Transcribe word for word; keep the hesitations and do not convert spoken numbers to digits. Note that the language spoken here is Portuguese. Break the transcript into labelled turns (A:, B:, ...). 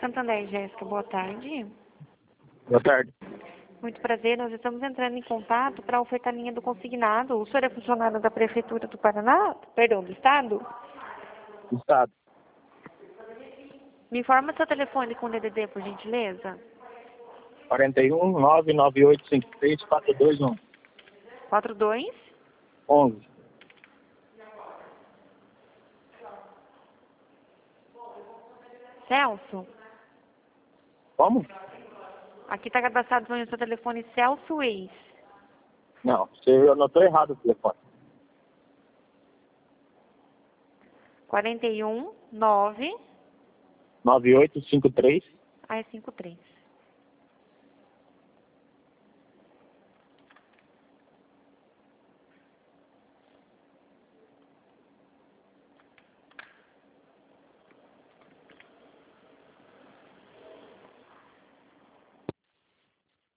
A: Santander, Jéssica, boa tarde.
B: Boa tarde.
A: Muito prazer, nós estamos entrando em contato para ofertar a linha do consignado. O senhor é funcionário da Prefeitura do Paraná? Perdão, do Estado?
B: Estado.
A: Me informa seu telefone com D D D, por gentileza.
B: quarenta e um, nove nove oito cinco três, quatro dois um.
A: quatro dois
B: onze.
A: Celso?
B: Como?
A: Aqui está cadastrado no seu telefone Celso Ex.
B: Não, você anotou errado o telefone.
A: quarenta e um, nove...
B: nove oito cinco três.
A: Ah, é cinco três.